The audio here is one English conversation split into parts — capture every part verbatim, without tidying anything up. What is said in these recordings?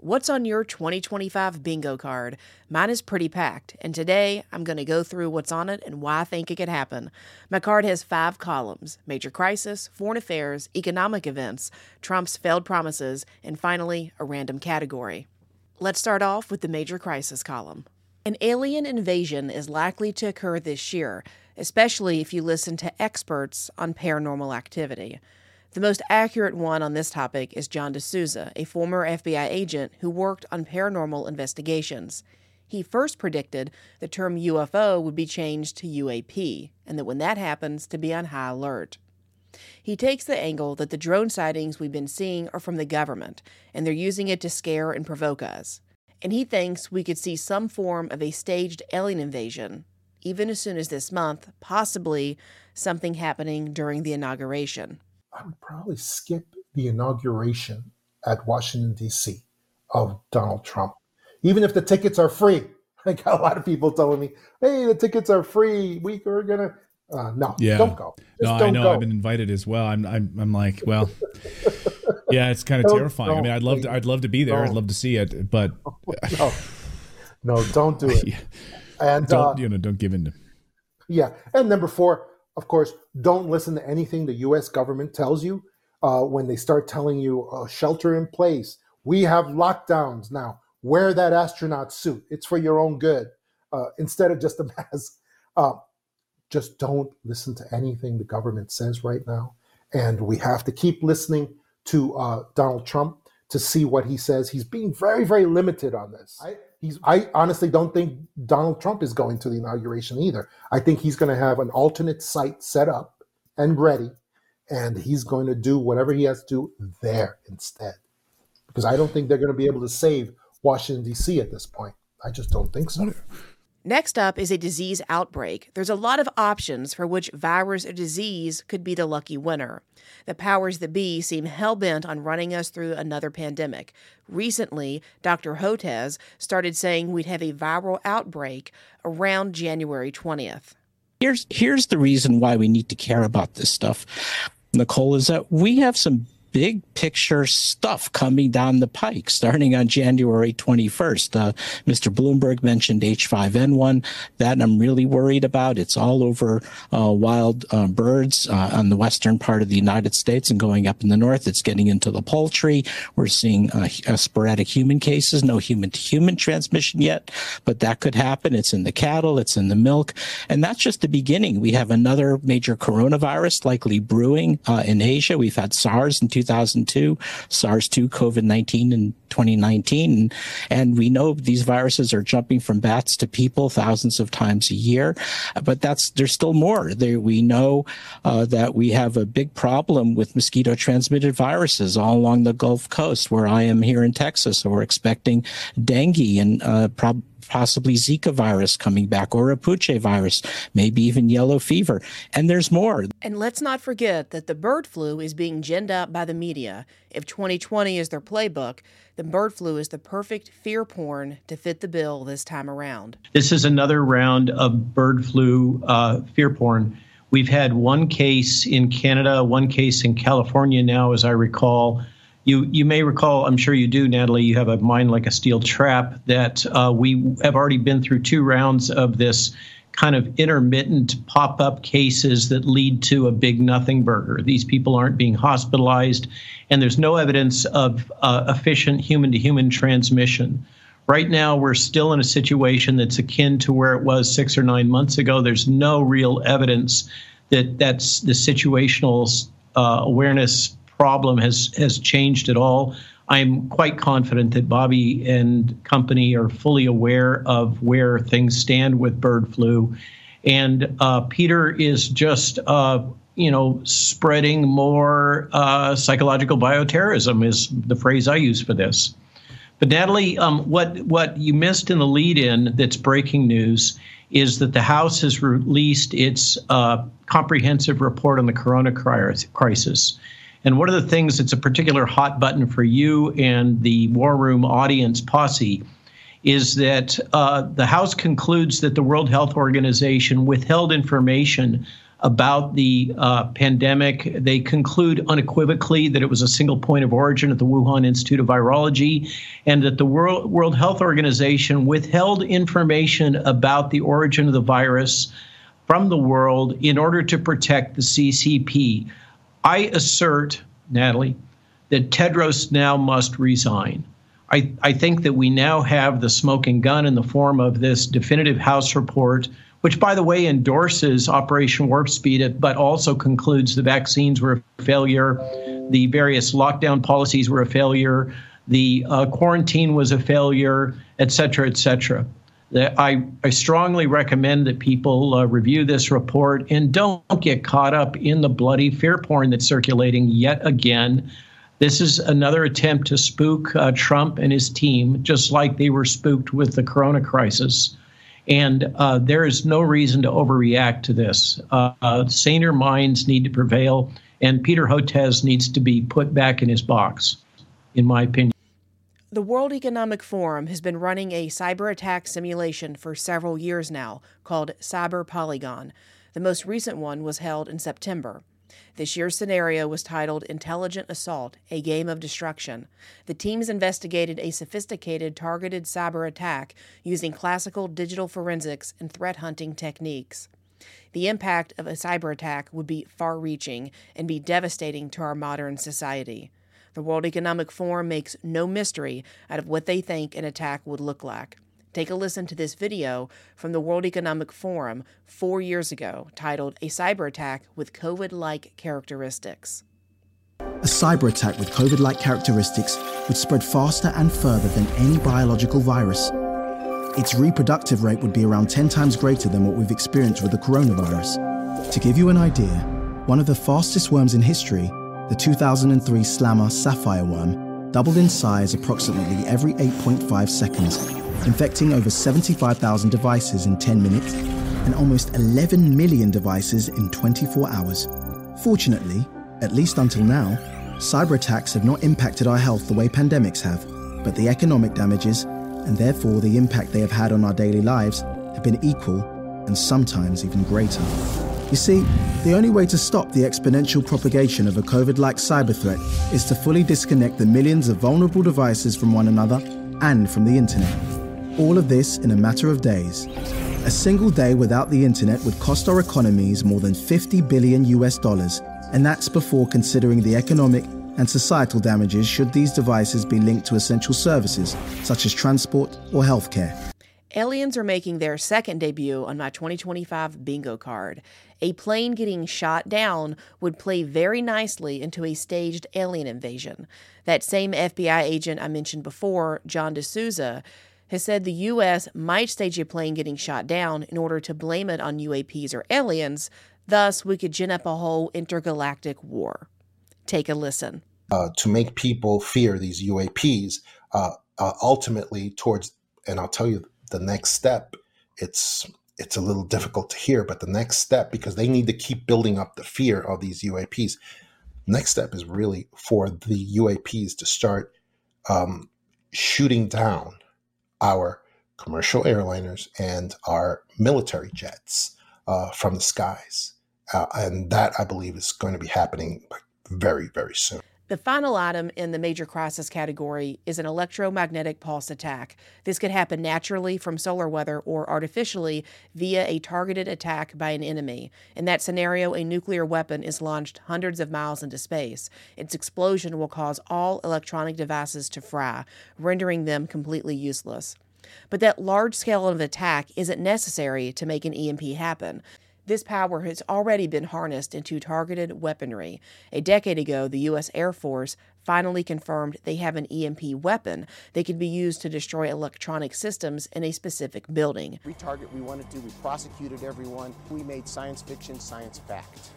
What's on your twenty twenty-five bingo card? Mine is pretty packed, and today I'm going to go through what's on it and why I think it could happen. My card has five columns: major crisis, foreign affairs, economic events, Trump's failed promises, and finally, a random category. Let's start off with the major crisis column. An alien invasion is likely to occur this year, especially if you listen to experts on paranormal activity. The most accurate one on this topic is John D'Souza, a former F B I agent who worked on paranormal investigations. He first predicted the term U F O would be changed to U A P, and that when that happens, to be on high alert. He takes the angle that the drone sightings we've been seeing are from the government, and they're using it to scare and provoke us. And he thinks we could see some form of a staged alien invasion, even as soon as this month, possibly something happening during the inauguration. I would probably skip the inauguration at Washington, D C of Donald Trump, even if the tickets are free. I got a lot of people telling me, hey, the tickets are free. We are going to, uh, no, yeah. don't go. Just no, don't I know. go. I've been invited as well. I'm, I'm, I'm like, well, yeah, it's kind of terrifying. I mean, I'd love please. to, I'd love to be there. Don't. I'd love to see it, but no, no don't do it. yeah. And don't, uh, you know, don't give in to. Yeah. And number four, of course, don't listen to anything the U S government tells you uh, when they start telling you uh, shelter in place. We have lockdowns now. Wear that astronaut suit. It's for your own good uh, instead of just a mask. Uh, just don't listen to anything the government says right now. And we have to keep listening to uh, Donald Trump to see what he says. He's being very, very limited on this. I, he's, I honestly don't think Donald Trump is going to the inauguration either. I think he's going to have an alternate site set up and ready, and he's going to do whatever he has to do there instead. Because I don't think they're going to be able to save Washington, D C at this point. I just don't think so. Next up is a disease outbreak. There's a lot of options for which virus or disease could be the lucky winner. The powers that be seem hell-bent on running us through another pandemic. Recently, Doctor Hotez started saying we'd have a viral outbreak around January twentieth. Here's, here's the reason why we need to care about this stuff, Nicole, is that we have some big picture stuff coming down the pike starting on January twenty-first. Uh, Mister Bloomberg mentioned H five N one. That I'm really worried about. It's all over uh, wild uh, birds uh, on the western part of the United States and going up in the north. It's getting into the poultry. We're seeing uh, uh, sporadic human cases, no human-to-human transmission yet, but that could happen. It's in the cattle. It's in the milk. And that's just the beginning. We have another major coronavirus likely brewing uh, in Asia. We've had SARS in two thousand two, SARS two, COVID nineteen in twenty nineteen. And, and we know these viruses are jumping from bats to people thousands of times a year. But that's there's still more. There, we know uh, that we have a big problem with mosquito-transmitted viruses all along the Gulf Coast, where I am here in Texas. So we're expecting dengue and uh, probably possibly Zika virus coming back, or a Puche virus, maybe even yellow fever. And there's more. And let's not forget that the bird flu is being ginned up by the media. If twenty twenty is their playbook, then bird flu is the perfect fear porn to fit the bill this time around. This is another round of bird flu uh, fear porn. We've had one case in Canada, one case in California now, as I recall. You you may recall, I'm sure you do, Natalie, you have a mind like a steel trap, that uh, we have already been through two rounds of this kind of intermittent pop-up cases that lead to a big nothing burger. These people aren't being hospitalized, and there's no evidence of uh, efficient human-to-human transmission. Right now, we're still in a situation that's akin to where it was six or nine months ago. There's no real evidence that that's the situational uh, awareness problem has has changed at all. I'm quite confident that Bobby and company are fully aware of where things stand with bird flu, and uh, Peter is just uh, you know spreading more uh, psychological bioterrorism is the phrase I use for this. But Natalie, um, what what you missed in the lead-in that's breaking news is that the House has released its uh, comprehensive report on the corona crisis. And one of the things that's a particular hot button for you and the War Room audience posse is that uh, the House concludes that the World Health Organization withheld information about the uh, pandemic. They conclude unequivocally that it was a single point of origin at the Wuhan Institute of Virology, and that the World, World Health Organization withheld information about the origin of the virus from the world in order to protect the C C P. I assert, Natalie, that Tedros now must resign. I, I think that we now have the smoking gun in the form of this definitive House report, which, by the way, endorses Operation Warp Speed, but also concludes the vaccines were a failure, the various lockdown policies were a failure, the uh, quarantine was a failure, et cetera, et cetera. I, I strongly recommend that people uh, review this report and don't get caught up in the bloody fear porn that's circulating yet again. This is another attempt to spook uh, Trump and his team, just like they were spooked with the corona crisis. And uh, there is no reason to overreact to this. Uh, uh, saner minds need to prevail, and Peter Hotez needs to be put back in his box, in my opinion. The World Economic Forum has been running a cyber attack simulation for several years now called Cyber Polygon. The most recent one was held in September. This year's scenario was titled Intelligent Assault, a Game of Destruction. The teams investigated a sophisticated targeted cyber attack using classical digital forensics and threat hunting techniques. The impact of a cyber attack would be far-reaching and be devastating to our modern society. The World Economic Forum makes no mystery out of what they think an attack would look like. Take a listen to this video from the World Economic Forum four years ago, titled A Cyber Attack with COVID-like Characteristics. A cyber attack with COVID-like characteristics would spread faster and further than any biological virus. Its reproductive rate would be around ten times greater than what we've experienced with the coronavirus. To give you an idea, one of the fastest worms in history, the two thousand three Slammer sapphire worm, doubled in size approximately every eight point five seconds, infecting over seventy-five thousand devices in ten minutes and almost eleven million devices in twenty-four hours. Fortunately, at least until now, cyber attacks have not impacted our health the way pandemics have, but the economic damages, and therefore the impact they have had on our daily lives, have been equal and sometimes even greater. You see, the only way to stop the exponential propagation of a COVID-like cyber threat is to fully disconnect the millions of vulnerable devices from one another and from the internet. All of this in a matter of days. A single day without the internet would cost our economies more than fifty billion U S dollars, and that's before considering the economic and societal damages should these devices be linked to essential services such as transport or healthcare. Aliens are making their second debut on my twenty twenty-five bingo card. A plane getting shot down would play very nicely into a staged alien invasion. That same F B I agent I mentioned before, John D'Souza, has said the U S might stage a plane getting shot down in order to blame it on U A Ps or aliens. Thus, we could gin up a whole intergalactic war. Take a listen. Uh, to make people fear these U A Ps, uh, uh, ultimately towards, and I'll tell you the next step, it's it's a little difficult to hear, but the next step, because they need to keep building up the fear of these U A Ps, next step is really for the U A Ps to start um, shooting down our commercial airliners and our military jets uh, from the skies. Uh, and that, I believe, is going to be happening very, very soon. The final item in the major crisis category is an electromagnetic pulse attack. This could happen naturally from solar weather or artificially via a targeted attack by an enemy. In that scenario, a nuclear weapon is launched hundreds of miles into space. Its explosion will cause all electronic devices to fry, rendering them completely useless. But that large scale of attack isn't necessary to make an E M P happen. This power has already been harnessed into targeted weaponry. A decade ago, the U S Air Force finally confirmed they have an E M P weapon that can be used to destroy electronic systems in a specific building. Every target we wanted to, we prosecuted everyone. We made science fiction science fact.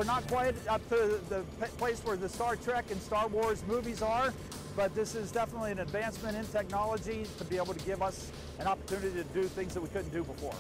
We're not quite up to the place where the Star Trek and Star Wars movies are, but this is definitely an advancement in technology to be able to give us an opportunity to do things that we couldn't do before.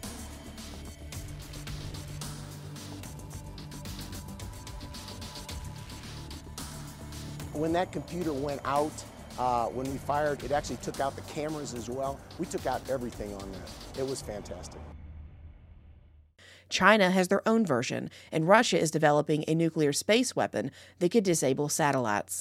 When that computer went out, uh, when we fired, it actually took out the cameras as well. We took out everything on that. It was fantastic. China has their own version, and Russia is developing a nuclear space weapon that could disable satellites.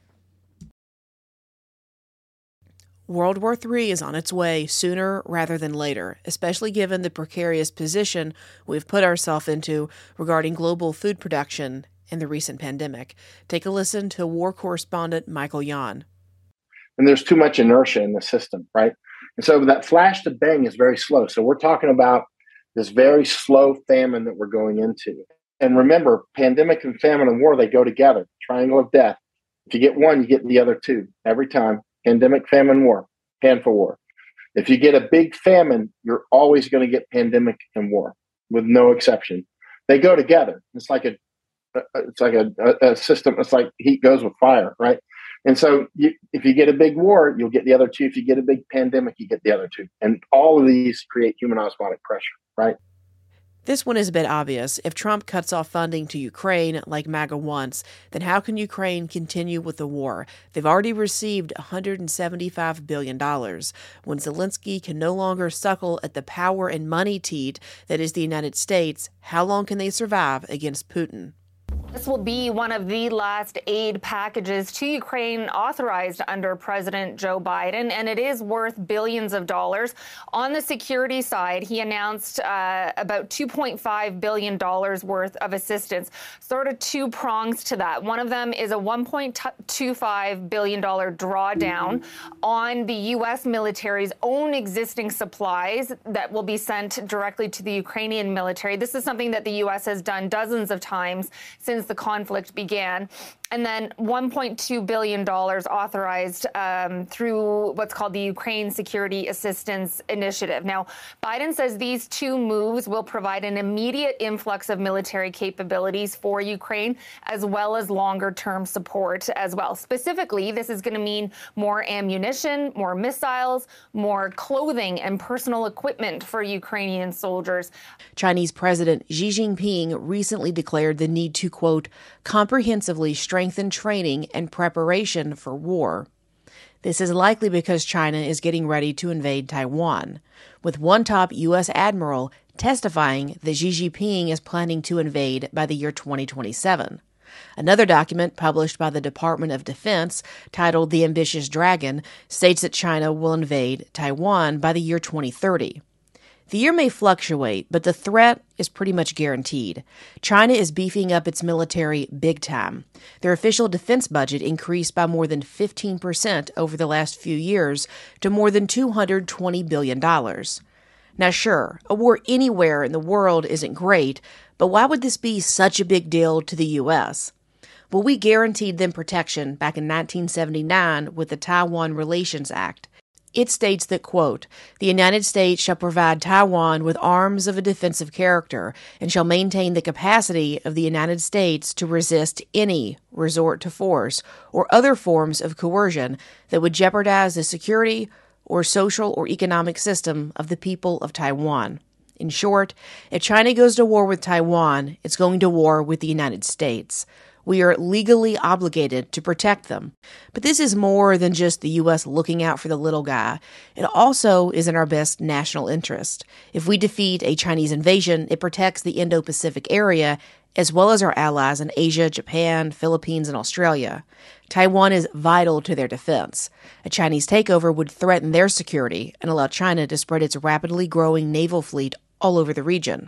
World War Three is on its way sooner rather than later, especially given the precarious position we've put ourselves into regarding global food production and the recent pandemic. Take a listen to war correspondent Michael Yon. And there's too much inertia in the system, right? And so that flash to bang is very slow. So we're talking about this very slow famine that we're going into. And remember, pandemic and famine and war, they go together. Triangle of death. If you get one, you get the other two every time. Pandemic, famine, war, pan for war. If you get a big famine, you're always going to get pandemic and war, with no exception. They go together. It's like a, it's like a, a system. It's like heat goes with fire, right? And so you, if you get a big war, you'll get the other two. If you get a big pandemic, you get the other two. And all of these create human osmotic pressure, right? This one is a bit obvious. If Trump cuts off funding to Ukraine like MAGA wants, then how can Ukraine continue with the war? They've already received one hundred seventy-five billion dollars. When Zelensky can no longer suckle at the power and money teat that is the United States, how long can they survive against Putin? This will be one of the last aid packages to Ukraine authorized under President Joe Biden, and it is worth billions of dollars. On the security side, he announced uh, about two point five billion dollars worth of assistance, sort of two prongs to that. One of them is a one point two five billion dollars drawdown on the U S military's own existing supplies that will be sent directly to the Ukrainian military. This is something that the U S has done dozens of times since the conflict began. And then one point two billion dollars authorized um, through what's called the Ukraine Security Assistance Initiative. Now, Biden says these two moves will provide an immediate influx of military capabilities for Ukraine, as well as longer-term support as well. Specifically, this is going to mean more ammunition, more missiles, more clothing and personal equipment for Ukrainian soldiers. Chinese President Xi Jinping recently declared the need to, quote, comprehensively strengthen training and preparation for war. This is likely because China is getting ready to invade Taiwan, with one top U S admiral testifying that Xi Jinping is planning to invade by the year twenty twenty-seven. Another document published by the Department of Defense, titled The Ambitious Dragon, states that China will invade Taiwan by the year twenty thirty. The year may fluctuate, but the threat is pretty much guaranteed. China is beefing up its military big time. Their official defense budget increased by more than fifteen percent over the last few years to more than two hundred twenty billion dollars. Now, sure, a war anywhere in the world isn't great, but why would this be such a big deal to the U S? Well, we guaranteed them protection back in nineteen seventy-nine with the Taiwan Relations Act. It states that, quote, the United States shall provide Taiwan with arms of a defensive character and shall maintain the capacity of the United States to resist any resort to force or other forms of coercion that would jeopardize the security or social or economic system of the people of Taiwan. In short, if China goes to war with Taiwan, it's going to war with the United States. We are legally obligated to protect them. But this is more than just the U S looking out for the little guy. It also is in our best national interest. If we defeat a Chinese invasion, it protects the Indo-Pacific area, as well as our allies in Asia, Japan, Philippines, and Australia. Taiwan is vital to their defense. A Chinese takeover would threaten their security and allow China to spread its rapidly growing naval fleet all over the region.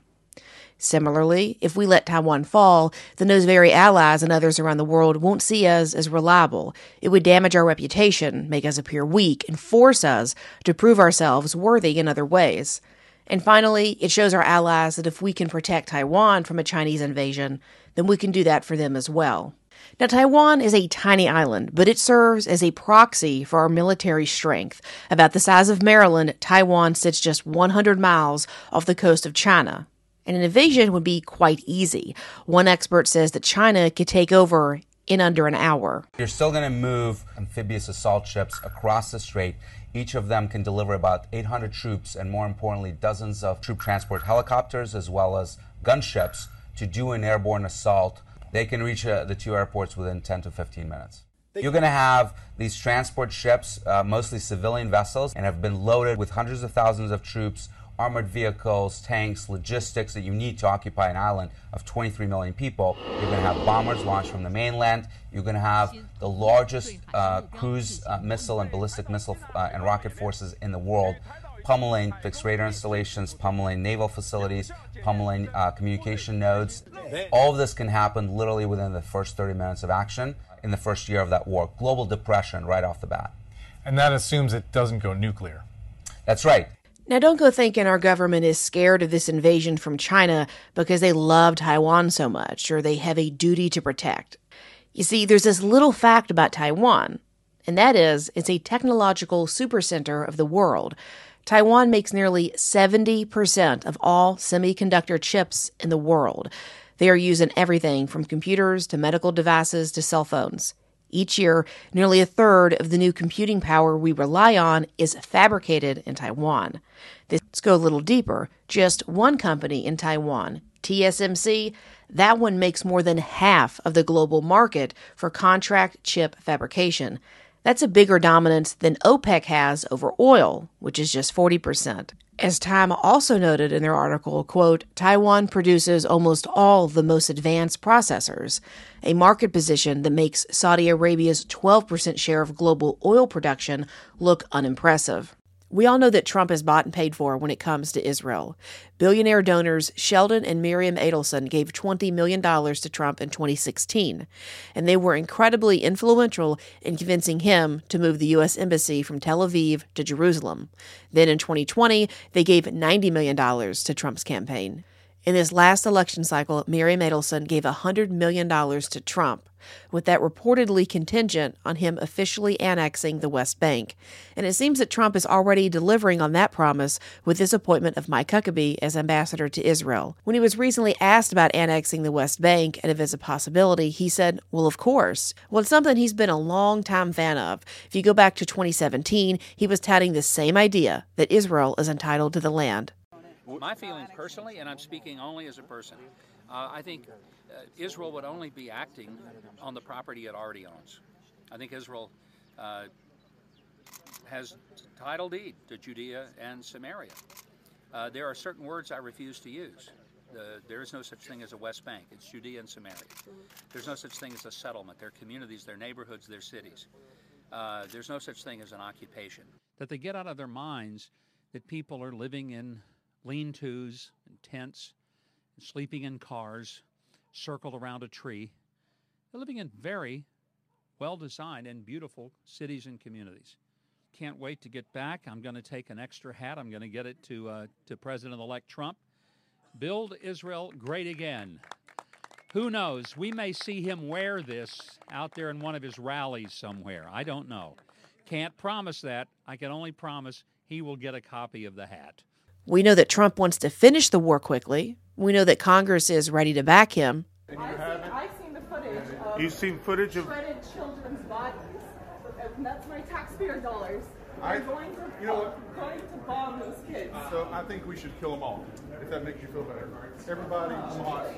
Similarly, if we let Taiwan fall, then those very allies and others around the world won't see us as reliable. It would damage our reputation, make us appear weak, and force us to prove ourselves worthy in other ways. And finally, it shows our allies that if we can protect Taiwan from a Chinese invasion, then we can do that for them as well. Now, Taiwan is a tiny island, but it serves as a proxy for our military strength. About the size of Maryland, Taiwan sits just one hundred miles off the coast of China. and an invasion would be quite easy. One expert says that China could take over in under an hour. You're still going to move amphibious assault ships across the strait. Each of them can deliver about eight hundred troops and, more importantly, dozens of troop transport helicopters as well as gunships to do an airborne assault. They can reach uh, the two airports within ten to fifteen minutes. You're going to have these transport ships, uh, mostly civilian vessels, and have been loaded with hundreds of thousands of troops, armored vehicles, tanks, logistics that you need to occupy an island of twenty-three million people. You're going to have bombers launched from the mainland. You're going to have the largest uh, cruise uh, missile and ballistic missile uh, and rocket forces in the world, pummeling fixed radar installations, pummeling naval facilities, pummeling uh, communication nodes. All of this can happen literally within the first thirty minutes of action in the first year of that war. Global depression right off the bat. And that assumes it doesn't go nuclear. That's right. Now, don't go thinking our government is scared of this invasion from China because they love Taiwan so much or they have a duty to protect. You see, there's this little fact about Taiwan, and that is it's a technological supercenter of the world. Taiwan makes nearly seventy percent of all semiconductor chips in the world. They are used in everything from computers to medical devices to cell phones. Each year, nearly a third of the new computing power we rely on is fabricated in Taiwan. Let's go a little deeper. Just one company in Taiwan, T S M C, that one makes more than half of the global market for contract chip fabrication. That's a bigger dominance than OPEC has over oil, which is just forty percent. As Time also noted in their article, quote, Taiwan produces almost all the most advanced processors, a market position that makes Saudi Arabia's twelve percent share of global oil production look unimpressive. We all know that Trump is bought and paid for when it comes to Israel. Billionaire donors Sheldon and Miriam Adelson gave twenty million dollars to Trump in twenty sixteen, and they were incredibly influential in convincing him to move the U S Embassy from Tel Aviv to Jerusalem. Then in twenty twenty, they gave ninety million dollars to Trump's campaign. In this last election cycle, Miriam Adelson gave one hundred million dollars to Trump, with that reportedly contingent on him officially annexing the West Bank. And it seems that Trump is already delivering on that promise with his appointment of Mike Huckabee as ambassador to Israel. When he was recently asked about annexing the West Bank and if it's a possibility, he said, well, of course. Well, it's something he's been a long-time fan of. If you go back to twenty seventeen, he was touting the same idea, that Israel is entitled to the land. My feelings personally, and I'm speaking only as a person, uh, I think uh, Israel would only be acting on the property it already owns. I think Israel uh, has title deed to Judea and Samaria. Uh, there are certain words I refuse to use. The, there is no such thing as a West Bank. It's Judea and Samaria. There's no such thing as a settlement. They're communities, they're neighborhoods, they're cities. Uh, there's no such thing as an occupation. That they get out of their minds that people are living in lean-tos and tents, and sleeping in cars, circled around a tree. They're living in very well-designed and beautiful cities and communities. Can't wait to get back. I'm going to take an extra hat. I'm going to get it to uh, to President-elect Trump. Build Israel great again. Who knows? We may see him wear this out there in one of his rallies somewhere. I don't know. Can't promise that. I can only promise he will get a copy of the hat. We know that Trump wants to finish the war quickly. We know that Congress is ready to back him. I've seen, I've seen the footage of You've seen footage of shredded children's bodies. And that's my taxpayer dollars. I, They're going to, you know what? going to bomb those kids. So I think we should kill them all, if that makes you feel better. Everybody, Hamas.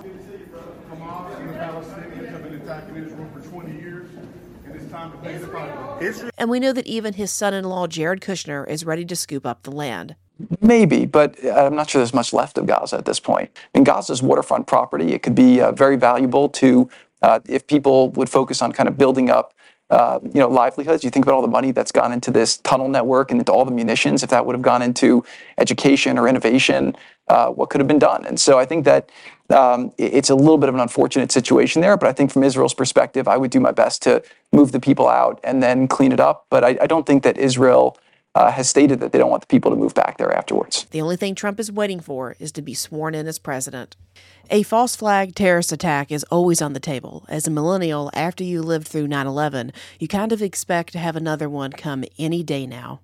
Hamas and the Palestinians have been attacking Israel for twenty years. And it's time to pay the price. And we know that even his son-in-law, Jared Kushner, is ready to scoop up the land. Maybe, but I'm not sure there's much left of Gaza at this point. I mean, Gaza's waterfront property. It could be uh, very valuable to, uh, if people would focus on kind of building up, uh, you know, livelihoods. You think about all the money that's gone into this tunnel network and into all the munitions. If that would have gone into education or innovation, uh, what could have been done? And so I think that um, it's a little bit of an unfortunate situation there. But I think from Israel's perspective, I would do my best to move the people out and then clean it up. But I, I don't think that Israel Uh, has stated that they don't want the people to move back there afterwards. The only thing Trump is waiting for is to be sworn in as president. A false flag terrorist attack is always on the table. As a millennial, after you lived through nine eleven, you kind of expect to have another one come any day now.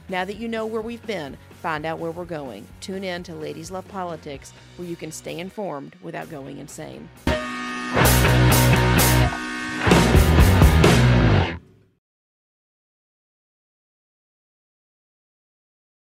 Now that you know where we've been, find out where we're going. Tune in to Ladies Love Politics, where you can stay informed without going insane.